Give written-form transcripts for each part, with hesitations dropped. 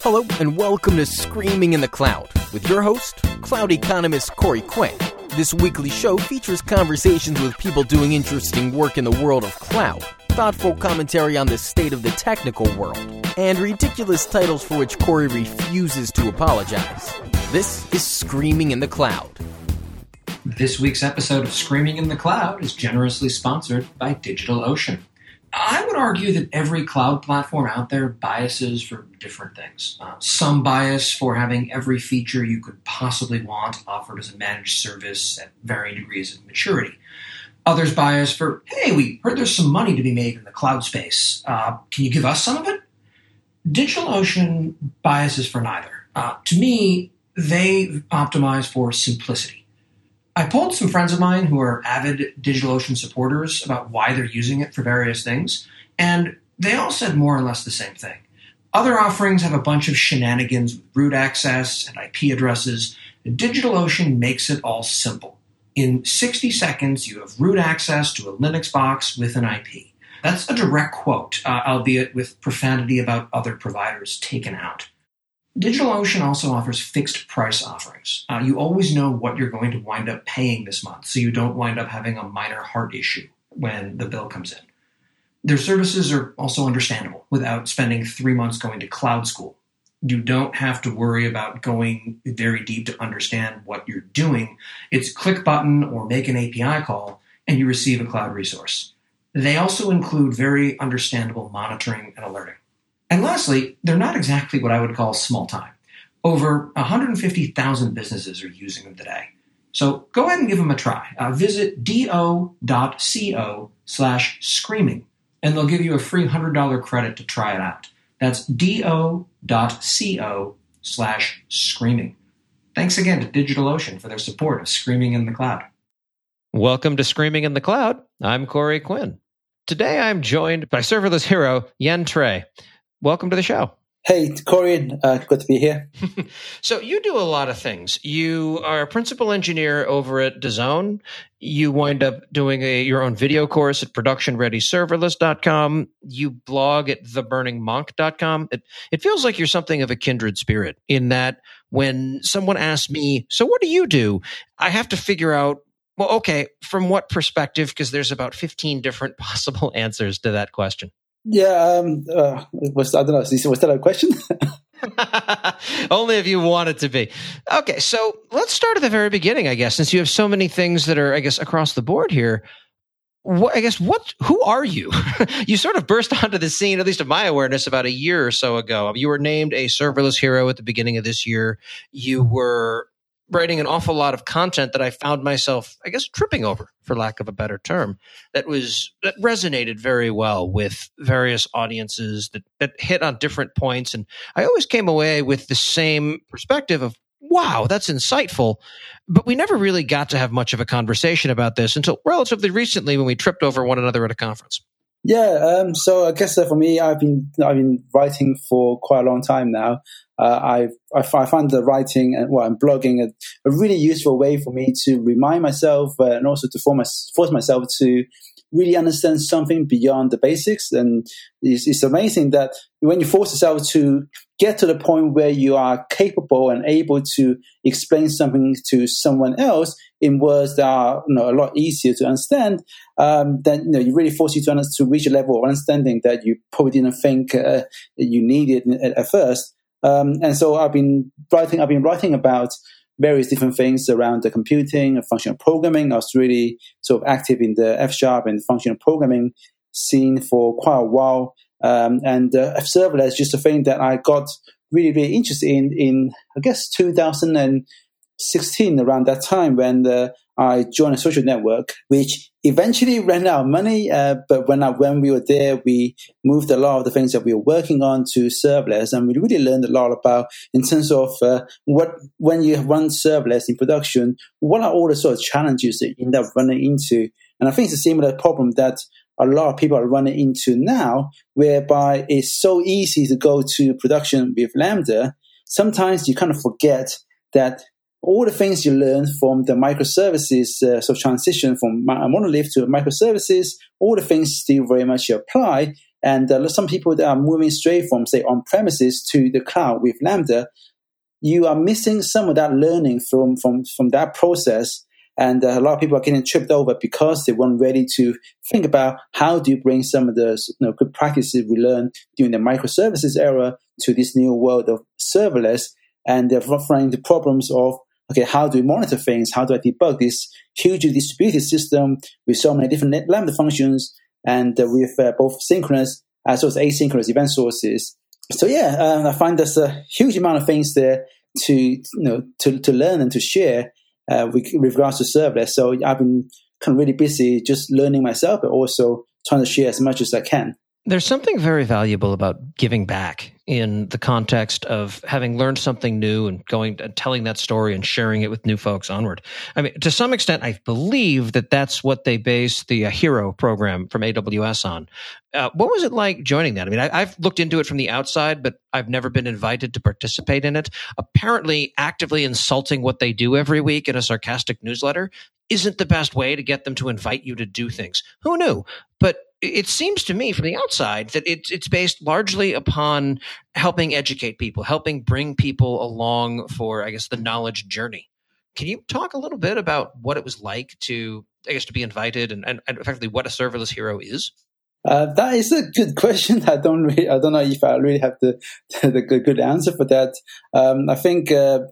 Hello, and welcome to Screaming in the Cloud with your host, cloud economist Corey Quinn. This weekly show features conversations with people doing interesting work in the world of cloud, thoughtful commentary on the state of the technical world, and ridiculous titles for which Corey refuses to apologize. This is Screaming in the Cloud. This week's episode of Screaming in the Cloud is generously sponsored by DigitalOcean. I would argue that every cloud platform out there biases for different things. Some bias for having every feature you could possibly want offered as a managed service at varying degrees of maturity. Others bias for, hey, we heard there's some money to be made in the cloud space. Can you give us some of it? DigitalOcean biases for neither. To me, they optimize for simplicity. I polled some friends of mine who are avid DigitalOcean supporters about why they're using it for various things, and they all said more or less the same thing. Other offerings have a bunch of shenanigans with root access and IP addresses. DigitalOcean makes it all simple. In 60 seconds, you have root access to a Linux box with an IP. That's a direct quote, albeit with profanity about other providers taken out. DigitalOcean also offers fixed price offerings. You always know what you're going to wind up paying this month, so you don't wind up having a minor heart issue when the bill comes in. Their services are also understandable without spending 3 months going to cloud school. You don't have to worry about going very deep to understand what you're doing. It's click button or make an API call, and you receive a cloud resource. They also include very understandable monitoring and alerting. And lastly, they're not exactly what I would call small time. Over 150,000 businesses are using them today. So go ahead and give them a try. Visit do.co/screaming, and they'll give you a free $100 credit to try it out. That's do.co/screaming. Thanks again to DigitalOcean for their support of Screaming in the Cloud. Welcome to Screaming in the Cloud. I'm Corey Quinn. Today I'm joined by serverless hero Yen Trey. Welcome to the show. Hey, Corey. Good to be here. So you do a lot of things. You are a principal engineer over at DAZN. You wind up doing your own video course at productionreadyserverless.com. You blog at theburningmonk.com. It feels like you're something of a kindred spirit in that when someone asks me, so what do you do? I have to figure out, well, okay, from what perspective? Because there's about 15 different possible answers to that question. Yeah, I don't know. Was that a question? Only if you want it to be. Okay, so let's start at the very beginning, I guess, since you have so many things that are, I guess, across the board here. Who are you? You sort of burst onto the scene, at least of my awareness, about a year or so ago. You were named a serverless hero at the beginning of this year. You were writing an awful lot of content that I found myself, I guess, tripping over, for lack of a better term, that resonated very well with various audiences that hit on different points. And I always came away with the same perspective of, wow, that's insightful. But we never really got to have much of a conversation about this until relatively recently when we tripped over one another at a conference. Yeah, so I guess for me, I've been writing for quite a long time now. I find the writing and blogging a really useful way for me to remind myself and also to force myself to really understand something beyond the basics. And it's amazing that when you force yourself to get to the point where you are capable and able to explain something to someone else in words that are a lot easier to understand, then you really force you to reach a level of understanding that you probably didn't think you needed at first. And so I've been writing about various different things around the computing and functional programming. I was really sort of active in the F# and functional programming scene for quite a while. And serverless is just a thing that I got really, really interested in I guess, 2016, around that time when I joined a social network, which eventually ran out of money. But when we were there, we moved a lot of the things that we were working on to serverless, and we really learned a lot about in terms of when you run serverless in production, what are all the sort of challenges that you end up running into. And I think it's a similar problem that a lot of people are running into now, whereby it's so easy to go to production with Lambda. Sometimes you kind of forget that all the things you learn from the microservices, so transition from a monolith to microservices, all the things still very much apply. And some people that are moving straight from, say, on-premises to the cloud with Lambda, you are missing some of that learning from that process. And a lot of people are getting tripped over because they weren't ready to think about how do you bring some of the good practices we learned during the microservices era to this new world of serverless. And they're running into problems of, okay, how do we monitor things? How do I debug this hugely distributed system with so many different Lambda functions and with both synchronous as well as asynchronous event sources? So I find there's a huge amount of things there to learn and to share with regards to serverless. So I've been kind of really busy just learning myself, but also trying to share as much as I can. There's something very valuable about giving back in the context of having learned something new and going and telling that story and sharing it with new folks onward. I mean, to some extent, I believe that that's what they base the Hero program from AWS on. What was it like joining that? I mean, I've looked into it from the outside, but I've never been invited to participate in it. Apparently, actively insulting what they do every week in a sarcastic newsletter isn't the best way to get them to invite you to do things. Who knew? But it seems to me from the outside that it's based largely upon helping educate people, helping bring people along for, I guess, the knowledge journey. Can you talk a little bit about what it was like to be invited and effectively what a serverless hero is? That is a good question. I don't know if I really have the good answer for that. I think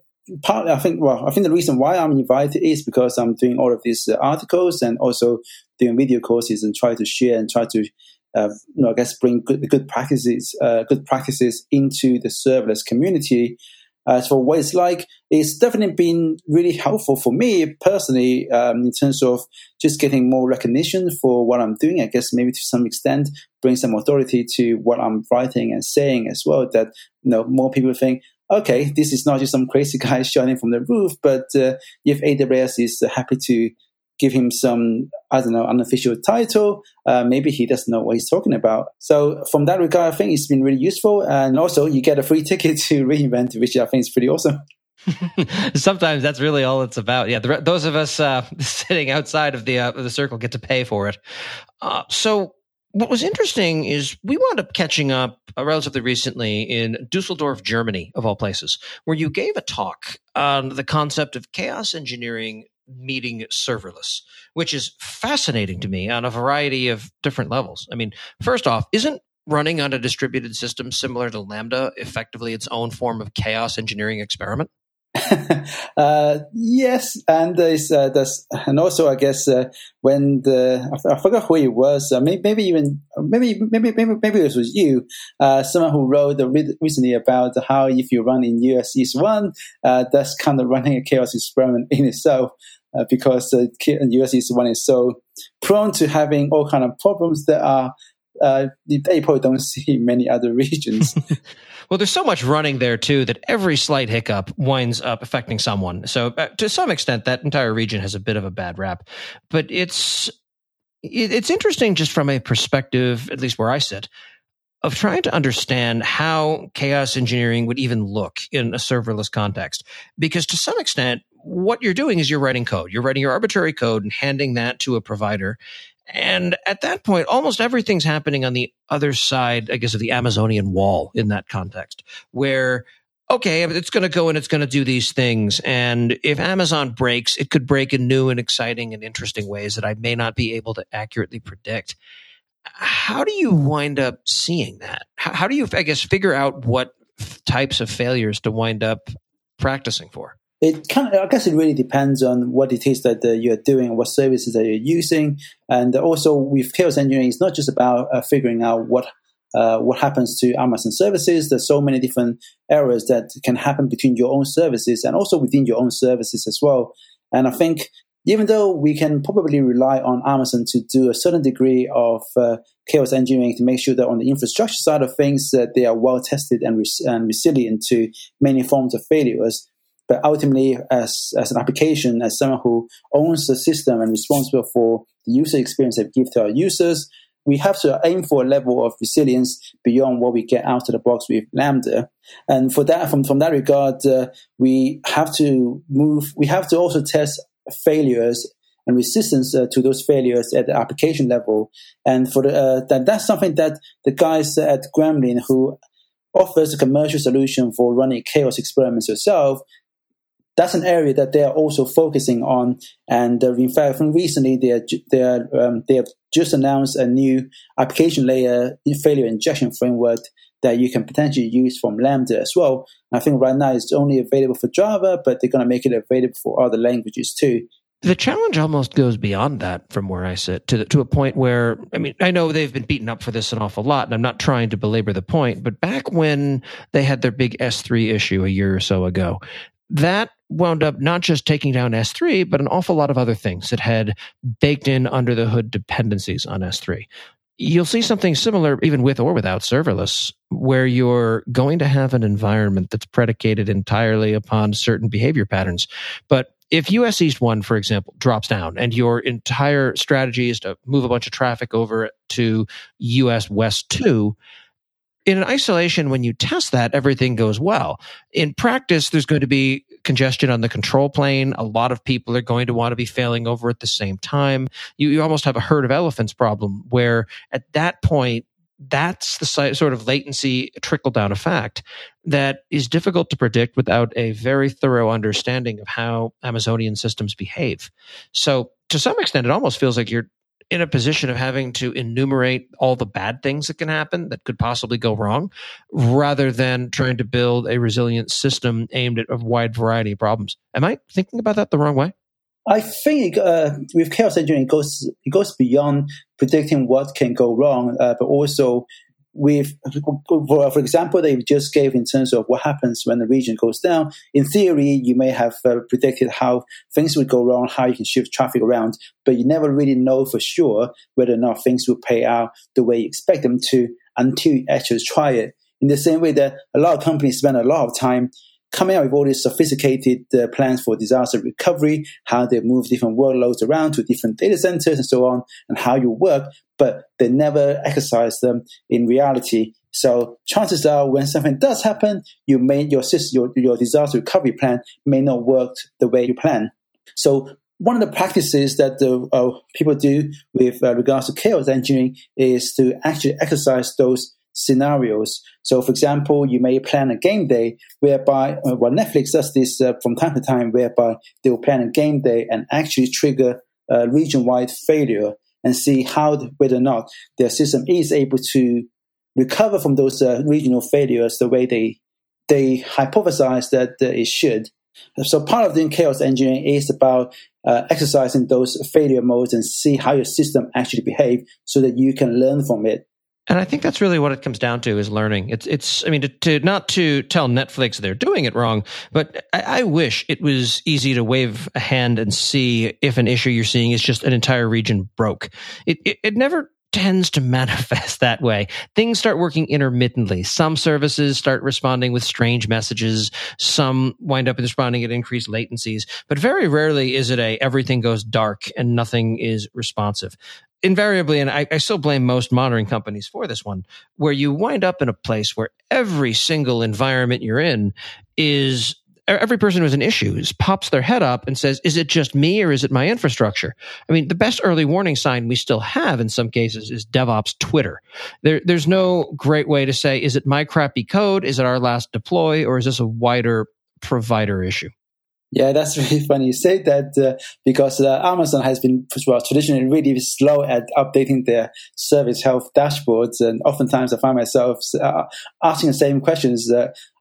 the reason why I'm invited is because I'm doing all of these articles and also doing video courses and try to share and try to, bring good practices into the serverless community. So what it's like, it's definitely been really helpful for me personally in terms of just getting more recognition for what I'm doing. I guess maybe to some extent bring some authority to what I'm writing and saying as well. That more people think, okay, this is not just some crazy guy shouting from the roof, but if AWS is happy to give him some, unofficial title, maybe he doesn't know what he's talking about. So from that regard, I think it's been really useful. And also you get a free ticket to reInvent, which I think is pretty awesome. Sometimes that's really all it's about. Yeah, those of us sitting outside of the circle get to pay for it. So what was interesting is we wound up catching up relatively recently in Dusseldorf, Germany, of all places, where you gave a talk on the concept of chaos engineering meeting serverless, which is fascinating to me on a variety of different levels. I mean, first off, isn't running on a distributed system similar to Lambda effectively its own form of chaos engineering experiment? Yes, and there's also I guess when I forgot who it was, maybe it was you, someone who wrote recently about how if you run in US East 1, that's kind of running a chaos experiment in itself, because US East 1 is so prone to having all kind of problems that are they probably don't see in many other regions. Well, there's so much running there, too, that every slight hiccup winds up affecting someone. So to some extent, that entire region has a bit of a bad rap. But it's interesting just from a perspective, at least where I sit, of trying to understand how chaos engineering would even look in a serverless context. Because to some extent, what you're doing is you're writing code. You're writing your arbitrary code and handing that to a provider. And at that point, almost everything's happening on the other side, I guess, of the Amazonian wall in that context, where, okay, it's going to go and it's going to do these things. And if Amazon breaks, it could break in new and exciting and interesting ways that I may not be able to accurately predict. How do you wind up seeing that? How do you, I guess, figure out what types of failures to wind up practicing for? I guess it really depends on what it is that you're doing, what services that you're using. And also with chaos engineering, it's not just about figuring out what happens to Amazon services. There's so many different errors that can happen between your own services and also within your own services as well. And I think even though we can probably rely on Amazon to do a certain degree of chaos engineering to make sure that on the infrastructure side of things, that they are well tested and resilient to many forms of failures. But ultimately, as an application, as someone who owns the system and responsible for the user experience that we give to our users, we have to aim for a level of resilience beyond what we get out of the box with Lambda. And for that, from that regard, we have to also test failures and resistance to those failures at the application level. And for that's something that the guys at Gremlin, who offers a commercial solution for running chaos experiments yourself, that's an area that they are also focusing on. And in fact, from recently, they have just announced a new application layer failure injection framework that you can potentially use from Lambda as well. I think right now it's only available for Java, but they're going to make it available for other languages too. The challenge almost goes beyond that from where I sit to a point where, I mean, I know they've been beaten up for this an awful lot, and I'm not trying to belabor the point, but back when they had their big S3 issue a year or so ago, that wound up not just taking down S3, but an awful lot of other things that had baked in under the hood dependencies on S3. You'll see something similar even with or without serverless, where you're going to have an environment that's predicated entirely upon certain behavior patterns. But if US East 1, for example, drops down and your entire strategy is to move a bunch of traffic over to US West 2, in an isolation, when you test that, everything goes well. In practice, there's going to be congestion on the control plane. A lot of people are going to want to be failing over at the same time. You almost have a herd of elephants problem, where at that point, that's the sort of latency trickle-down effect that is difficult to predict without a very thorough understanding of how Amazonian systems behave. So to some extent, it almost feels like you're in a position of having to enumerate all the bad things that can happen that could possibly go wrong, rather than trying to build a resilient system aimed at a wide variety of problems. Am I thinking about that the wrong way? I think with chaos engineering, it goes beyond predicting what can go wrong, but also with, for example, they just gave in terms of what happens when the region goes down. In theory, you may have predicted how things would go wrong, how you can shift traffic around, but you never really know for sure whether or not things will pay out the way you expect them to until you actually try it. In the same way that a lot of companies spend a lot of time coming out with all these sophisticated plans for disaster recovery, how they move different workloads around to different data centers and so on, and how you work, but they never exercise them in reality. So chances are when something does happen, your disaster recovery plan may not work the way you plan. So one of the practices that people do with regards to chaos engineering is to actually exercise those scenarios. So, for example, you may plan a game day whereby, Netflix does this from time to time, whereby they will plan a game day and actually trigger region-wide failure and see whether or not their system is able to recover from those regional failures the way they hypothesize that it should. So part of doing chaos engineering is about exercising those failure modes and see how your system actually behaves so that you can learn from it. And I think that's really what it comes down to, is learning. It's. I mean, not to tell Netflix they're doing it wrong, but I wish it was easy to wave a hand and see if an issue you're seeing is just an entire region broke. It never tends to manifest that way. Things start working intermittently. Some services start responding with strange messages. Some wind up responding at increased latencies. But very rarely is it everything goes dark and nothing is responsive. Invariably, and I still blame most monitoring companies for this one, where you wind up in a place where every single environment you're in is, every person who's an issue pops their head up and says, is it just me or is it my infrastructure? I mean, the best early warning sign we still have in some cases is DevOps Twitter. There's no great way to say, is it my crappy code? Is it our last deploy? Or is this a wider provider issue? Yeah, that's really funny you say that because Amazon has been traditionally really slow at updating their service health dashboards, and oftentimes I find myself asking the same questions.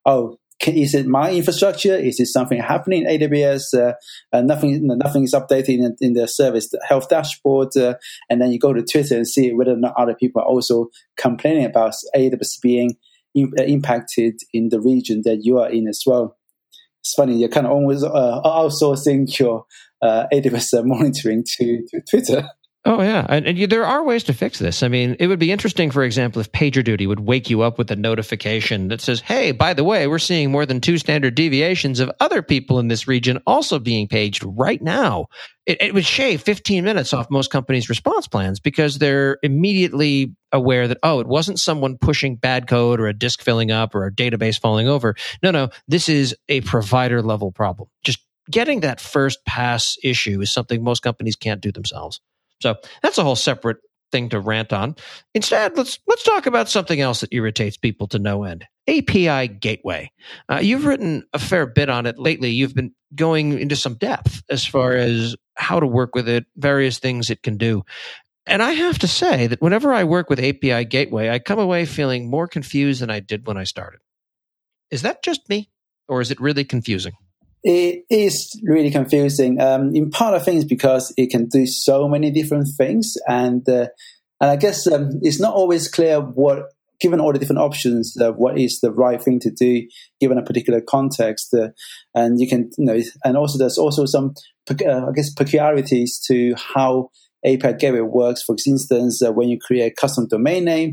Is it my infrastructure? Is it something happening in AWS? Nothing is updated in the service health dashboard, and then you go to Twitter and see whether or not other people are also complaining about AWS being impacted in the region that you are in as well. It's funny, you're kind of almost outsourcing your AWS monitoring to Twitter. Oh, yeah. And there are ways to fix this. I mean, it would be interesting, for example, if PagerDuty would wake you up with a notification that says, hey, by the way, we're seeing more than 2 standard deviations of other people in this region also being paged right now. It would shave 15 minutes off most companies' response plans because they're immediately aware that, it wasn't someone pushing bad code or a disk filling up or a database falling over. No, this is a provider level problem. Just getting that first pass issue is something most companies can't do themselves. So that's a whole separate thing to rant on. Instead, let's talk about something else that irritates people to no end. API Gateway. You've written a fair bit on it lately. You've been going into some depth as far as how to work with it, various things it can do. And I have to say that whenever I work with API Gateway, I come away feeling more confused than I did when I started. Is that just me, or is it really confusing? It is really confusing. In part, I think it's because it can do so many different things, and I guess it's not always clear what, given all the different options, what is the right thing to do given a particular context. And you can, and also there's also some, I guess, peculiarities to how API Gateway works. For instance, when you create a custom domain name,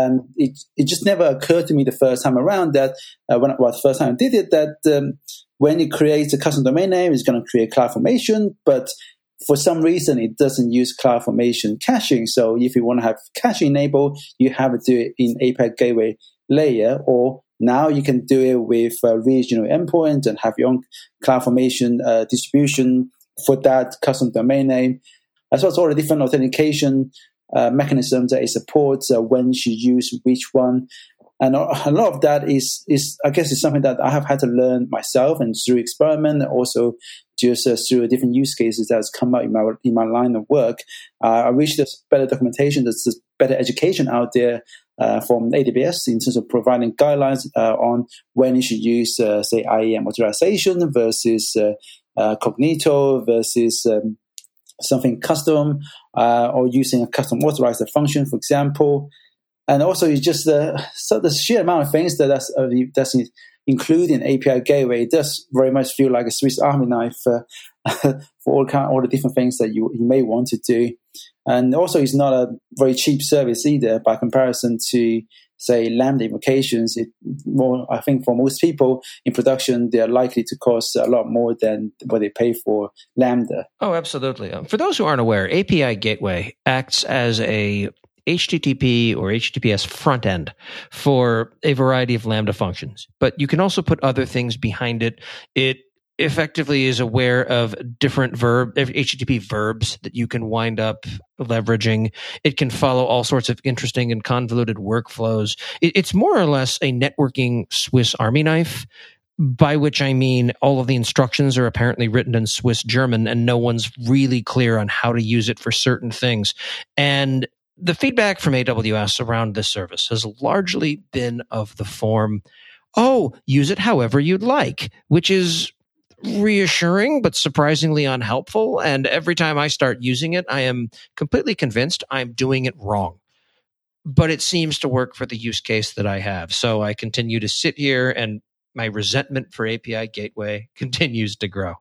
it just never occurred to me the first time around that the first time I did it, that when it creates a custom domain name, it's going to create CloudFormation, but for some reason, it doesn't use CloudFormation caching. So if you want to have caching enabled, you have to do it in API Gateway layer, or now you can do it with regional endpoint and have your own CloudFormation distribution for that custom domain name, as well as all the different authentication mechanisms that it supports, when you use which one. And a lot of that is I guess, is something that I have had to learn myself and through experiment, and also just through different use cases that has come out in my line of work. I wish there's better documentation, there's better education out there from AWS in terms of providing guidelines on when you should use, say, IAM authorization versus Cognito versus something custom, or using a custom authorizer function, for example. And also, it's just the sheer amount of things that's included in API Gateway. It does very much feel like a Swiss Army knife for all the different things that you may want to do. And also, it's not a very cheap service either by comparison to, say, Lambda invocations. I think for most people in production, they are likely to cost a lot more than what they pay for Lambda. Oh, absolutely. For those who aren't aware, API Gateway acts as a HTTP or HTTPS front end for a variety of Lambda functions, but you can also put other things behind it. It effectively is aware of different HTTP verbs that you can wind up leveraging. It can follow all sorts of interesting and convoluted workflows. It's more or less a networking Swiss Army knife, by which I mean all of the instructions are apparently written in Swiss German and no one's really clear on how to use it for certain things. And the feedback from AWS around this service has largely been of the form, use it however you'd like, which is reassuring but surprisingly unhelpful. And every time I start using it, I am completely convinced I'm doing it wrong. But it seems to work for the use case that I have. So I continue to sit here, and my resentment for API Gateway continues to grow.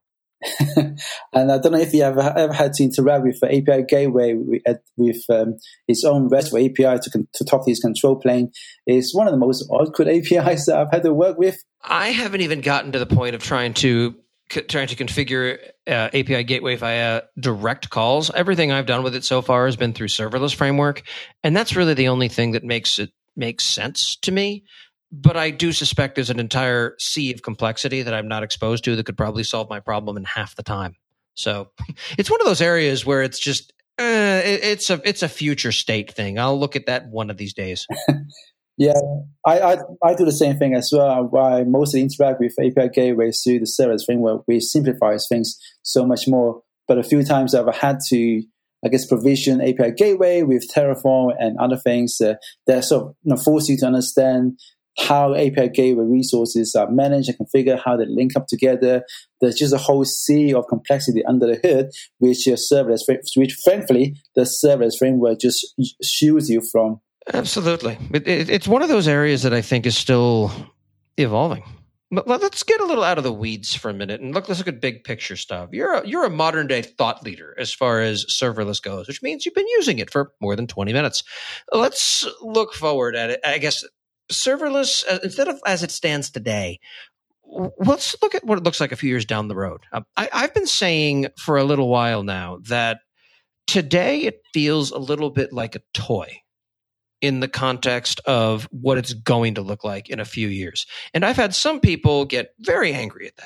And I don't know if you ever had to interact with API Gateway with its own RESTful API to talk to its control plane. It's one of the most awkward APIs that I've had to work with. I haven't even gotten to the point of trying to configure API Gateway via direct calls. Everything I've done with it so far has been through serverless framework, and that's really the only thing that makes it make sense to me. But I do suspect there's an entire sea of complexity that I'm not exposed to that could probably solve my problem in half the time. So it's one of those areas where it's just it's a future state thing. I'll look at that one of these days. Yeah, I do the same thing as well. I mostly interact with API Gateway through the serverless framework, which simplifies things so much more. But a few times I've had to, I guess, provision API Gateway with Terraform and other things that sort of force you to understand how API Gateway resources are managed and configured, how they link up together. There's just a whole sea of complexity under the hood, which frankly, the serverless framework just shields you from. Absolutely. It's one of those areas that I think is still evolving. But let's get a little out of the weeds for a minute and let's look at big picture stuff. You're a modern day thought leader as far as serverless goes, which means you've been using it for more than 20 minutes. Let's look forward at it. I guess serverless, instead of as it stands today, let's look at what it looks like a few years down the road. I've been saying for a little while now that today it feels a little bit like a toy in the context of what it's going to look like in a few years. And I've had some people get very angry at that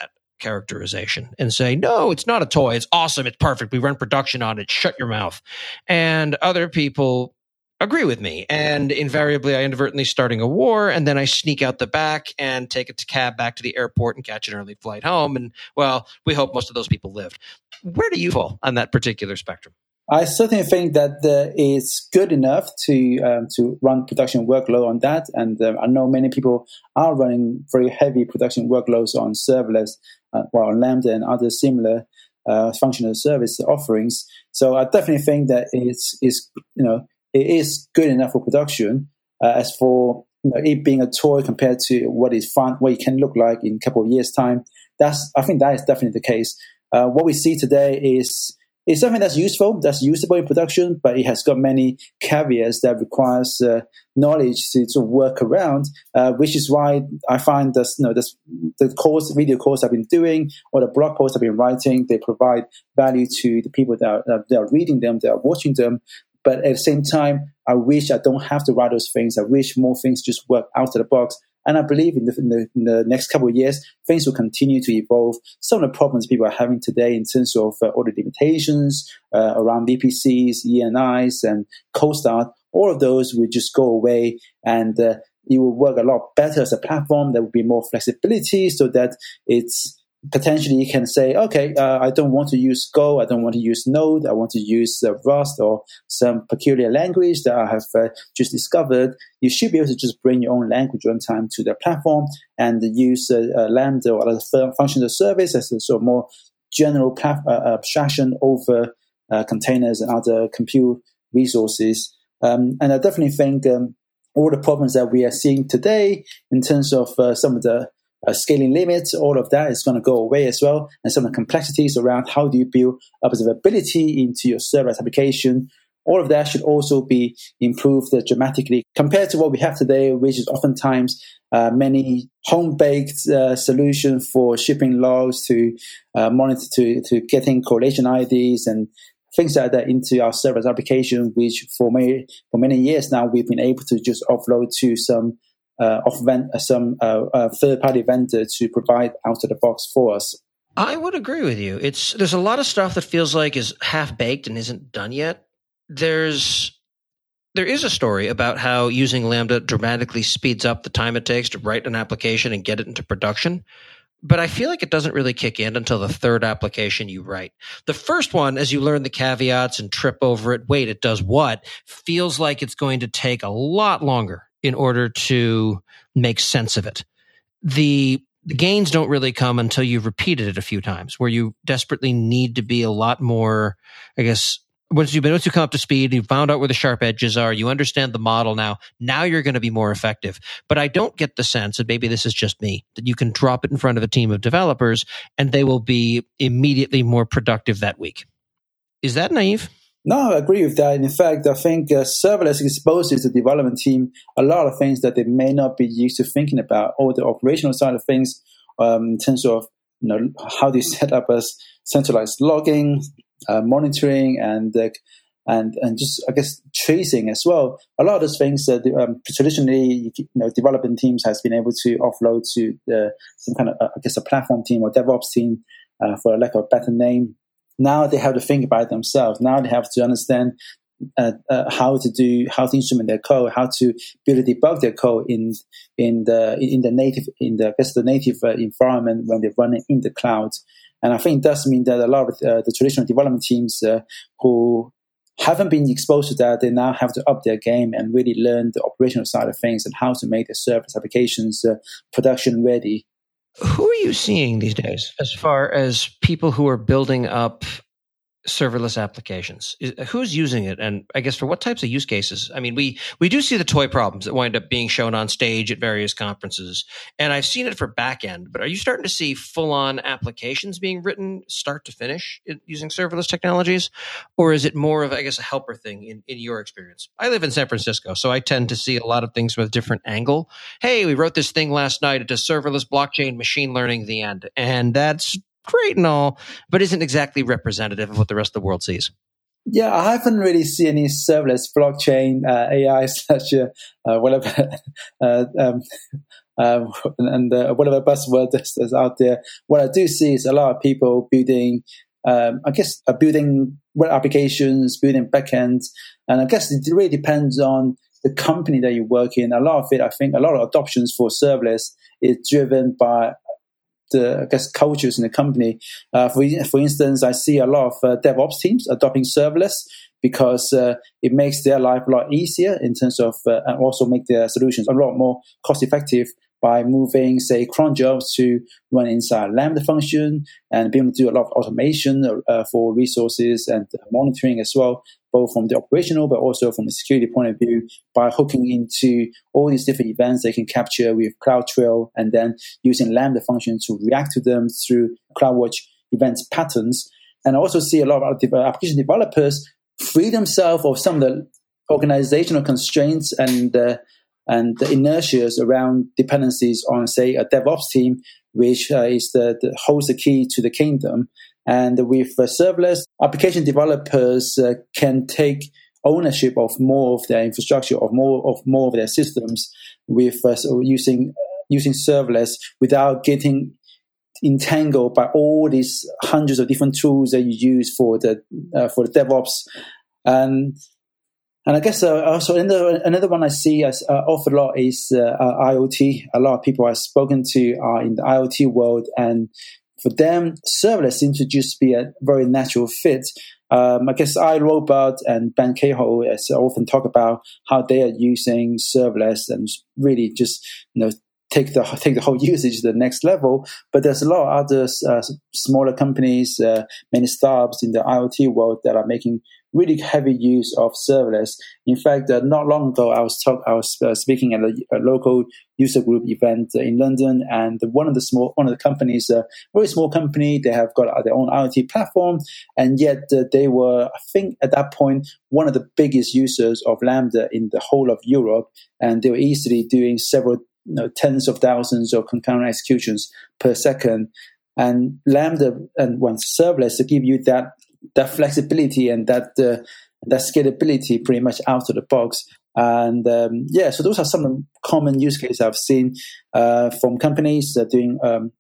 characterization and say, no, it's not a toy. It's awesome. It's perfect. We run production on it. Shut your mouth. And other people agree with me. And invariably, I inadvertently starting a war, and then I sneak out the back and take a cab back to the airport and catch an early flight home. And, well, we hope most of those people lived. Where do you fall on that particular spectrum? I certainly think that it's good enough to run production workload on that. And I know many people are running very heavy production workloads on serverless, on Lambda and other similar functional service offerings. So I definitely think that it is good enough for production. As for it being a toy compared to what is fun, what it can look like in a couple of years' time, I think that is definitely the case. What we see today is something that's useful, that's usable in production, but it has got many caveats that requires knowledge to work around, which is why I find the video course I've been doing or the blog posts I've been writing, they provide value to the people that are reading them, that are watching them. But at the same time, I wish I don't have to write those things. I wish more things just work out of the box. And I believe in the next couple of years, things will continue to evolve. Some of the problems people are having today in terms of all the limitations around VPCs, ENIs, and cold start, all of those will just go away, and it will work a lot better as a platform. There will be more flexibility so that it's potentially you can say, okay, I don't want to use Go, I don't want to use Node, I want to use Rust or some peculiar language that I have just discovered. You should be able to just bring your own language runtime to the platform and use Lambda or other functional service as a sort of more general abstraction over containers and other compute resources. And I definitely think all the problems that we are seeing today in terms of some of the scaling limits, all of that is going to go away as well. And some of the complexities around how do you build observability into your serverless application, all of that should also be improved dramatically compared to what we have today, which is oftentimes many home-baked solutions for shipping logs to monitor to getting correlation IDs and things like that into our serverless application, which for many years now we've been able to just offload to some third-party vendor to provide out of the box for us. I would agree with you. There's a lot of stuff that feels like is half-baked and isn't done yet. There is a story about how using Lambda dramatically speeds up the time it takes to write an application and get it into production. But I feel like it doesn't really kick in until the third application you write. The first one, as you learn the caveats and trip over it, wait, it does what, feels like it's going to take a lot longer in order to make sense of it. The gains don't really come until you've repeated it a few times, where you desperately need to be a lot more, I guess, once you come up to speed, you found out where the sharp edges are, you understand the model now you're going to be more effective. But I don't get the sense, and maybe this is just me, that you can drop it in front of a team of developers and they will be immediately more productive that week. Is that naive? No, I agree with that. In fact, I think serverless exposes the development team a lot of things that they may not be used to thinking about, or the operational side of things in terms of how do you set up a centralized logging, monitoring, and just I guess tracing as well. A lot of those things that traditionally development teams has been able to offload to some kind of a platform team or DevOps team for lack of a better name. Now they have to think about it themselves. Now they have to understand how to instrument their code, how to build and debug their code in the native environment when they're running in the cloud. And I think it does mean that a lot of the traditional development teams who haven't been exposed to that, they now have to up their game and really learn the operational side of things and how to make the service applications production ready. Who are you seeing these days as far as people who are building up serverless applications? Who's using it? And I guess for what types of use cases? I mean, we do see the toy problems that wind up being shown on stage at various conferences. And I've seen it for backend, but are you starting to see full-on applications being written start to finish using serverless technologies? Or is it more of, I guess, a helper thing in your experience? I live in San Francisco, so I tend to see a lot of things from a different angle. Hey, we wrote this thing last night. It does serverless blockchain, machine learning, the end. And that's great and all, but isn't exactly representative of what the rest of the world sees. Yeah, I haven't really seen any serverless blockchain AI such whatever and whatever buzzword that's out there. What I do see is a lot of people building, building web applications, building backends, and I guess it really depends on the company that you work in. A lot of it, I think, a lot of adoptions for serverless is driven by the cultures in the company. For instance, I see a lot of DevOps teams adopting serverless because it makes their life a lot easier in terms of, and also make their solutions a lot more cost effective by moving, say, cron jobs to run inside Lambda function and being able to do a lot of automation for resources and monitoring as well, both from the operational but also from the security point of view, by hooking into all these different events they can capture with CloudTrail and then using Lambda function to react to them through CloudWatch events patterns. And I also see a lot of application developers free themselves of some of the organizational constraints and the inertias around dependencies on, say, a DevOps team, which holds the key to the kingdom. And with serverless, application developers can take ownership of more of their infrastructure, of more of their systems, with using serverless without getting entangled by all these hundreds of different tools that you use for the DevOps. And I guess also another one I see as offered a lot is IoT. A lot of people I've spoken to are in the IoT world, and for them, serverless seems to just be a very natural fit. I guess iRobot and Ben Cahill often talk about how they are using serverless and really just take the whole usage to the next level. But there's a lot of other smaller companies, many startups in the IoT world that are making really heavy use of serverless. In fact, not long ago, I was speaking at a local user group event in London, and one of the companies, a very small company, they have got their own IoT platform, and yet they were, I think, at that point, one of the biggest users of Lambda in the whole of Europe, and they were easily doing several tens of thousands of concurrent executions per second. And Lambda and serverless to give you that flexibility and that scalability pretty much out of the box. And so those are some of the common use cases I've seen from companies doing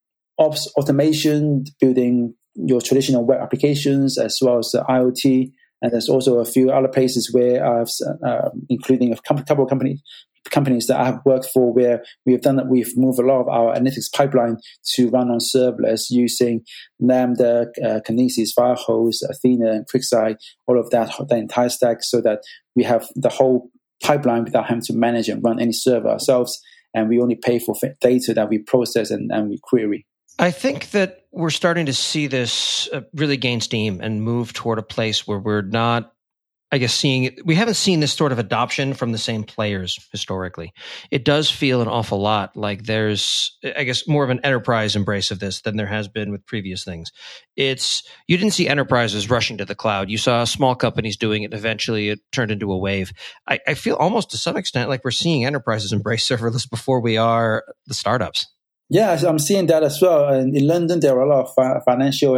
ops automation, building your traditional web applications as well as the IoT. And there's also a few other places where I've, including a couple of companies that I have worked for, where we've moved a lot of our analytics pipeline to run on serverless using Lambda, Kinesis, Firehose, Athena, and QuickSight, all of that, the entire stack, so that we have the whole pipeline without having to manage and run any server ourselves, and we only pay for data that we process and we query. I think that we're starting to see this really gain steam and move toward a place where we're not, I guess, we haven't seen this sort of adoption from the same players historically. It does feel an awful lot like there's, I guess, more of an enterprise embrace of this than there has been with previous things. You didn't see enterprises rushing to the cloud. You saw small companies doing it. Eventually, it turned into a wave. I feel almost to some extent like we're seeing enterprises embrace serverless before we are the startups. Yeah, I'm seeing that as well. And in London, there are a lot of financial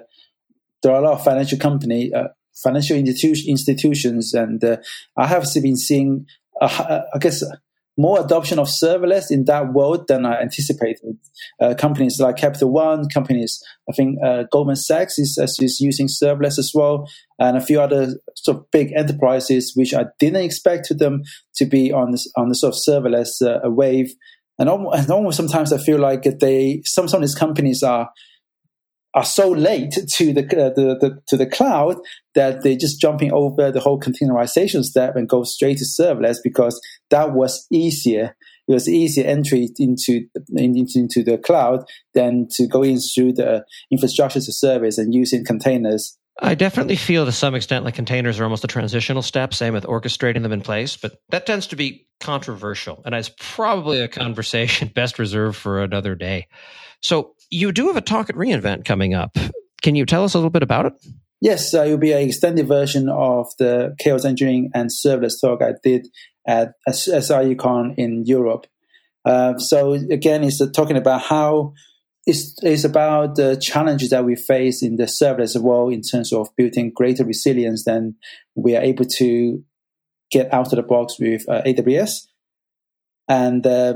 company. Financial institutions, and I have been seeing, I guess, more adoption of serverless in that world than I anticipated. Companies like Capital One, I think Goldman Sachs is using serverless as well, and a few other sort of big enterprises which I didn't expect them to be on the sort of serverless wave. And almost sometimes I feel like some of these companies are so late to the cloud that they're just jumping over the whole containerization step and go straight to serverless because that was easier. It was easier entry into the cloud than to go in through the infrastructure as a service and using containers. I definitely feel to some extent like containers are almost a transitional step, same with orchestrating them in place, but that tends to be controversial, and it's probably a conversation best reserved for another day. So you do have a talk at reInvent coming up. Can you tell us a little bit about it? Yes, it will be an extended version of the chaos engineering and serverless talk I did at SIECon in Europe. So again, it's talking about how it's about the challenges that we face in the serverless world in terms of building greater resilience than we are able to get out of the box with AWS. And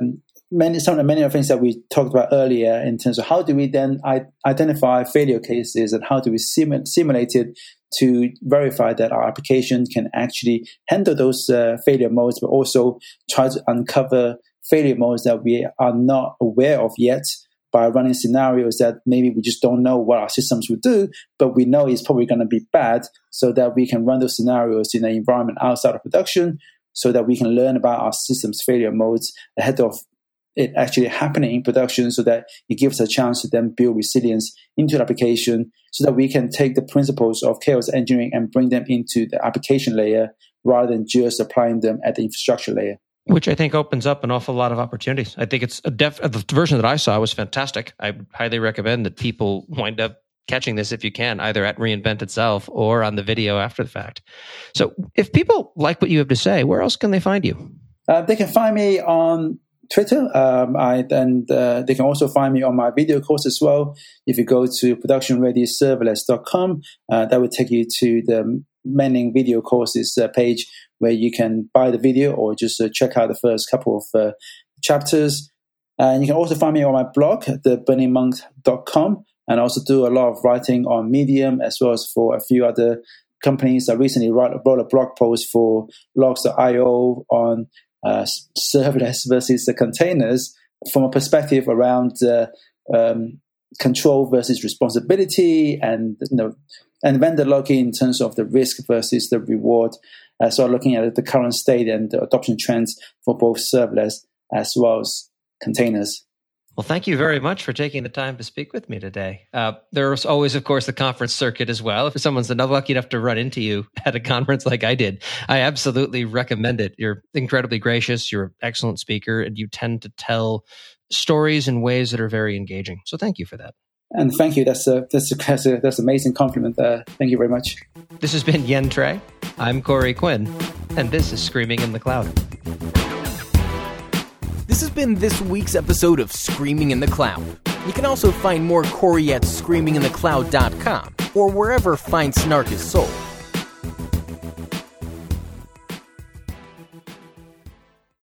many of the things that we talked about earlier in terms of how do we then identify failure cases and how do we simulate it to verify that our application can actually handle those failure modes, but also try to uncover failure modes that we are not aware of yet by running scenarios that maybe we just don't know what our systems will do, but we know it's probably going to be bad, so that we can run those scenarios in an environment outside of production so that we can learn about our system's failure modes ahead of it actually happening in production, so that it gives us a chance to then build resilience into the application so that we can take the principles of chaos engineering and bring them into the application layer rather than just applying them at the infrastructure layer. Which I think opens up an awful lot of opportunities. I think it's the version that I saw was fantastic. I would highly recommend that people wind up catching this if you can, either at reInvent itself or on the video after the fact. So if people like what you have to say, where else can they find you? They can find me on Twitter, they can also find me on my video course as well. If you go to productionreadyserverless.com, that will take you to the Manning video courses page where you can buy the video or just check out the first couple of chapters. And you can also find me on my blog, theburningmonk.com, and I also do a lot of writing on Medium as well as for a few other companies. I recently wrote a blog post for logs.io on serverless versus the containers from a perspective around control versus responsibility and vendor lock-in in terms of the risk versus the reward. So looking at the current state and the adoption trends for both serverless as well as containers. Well, thank you very much for taking the time to speak with me today. There's always, of course, the conference circuit as well. If someone's lucky enough to run into you at a conference like I did, I absolutely recommend it. You're incredibly gracious. You're an excellent speaker, and you tend to tell stories in ways that are very engaging. So thank you for that. And thank you. That's an amazing compliment. Thank you very much. This has been Yen Trey. I'm Corey Quinn, and this is Screaming in the Cloud. This has been this week's episode of Screaming in the Cloud. You can also find more Corey at screaminginthecloud.com or wherever fine snark is sold.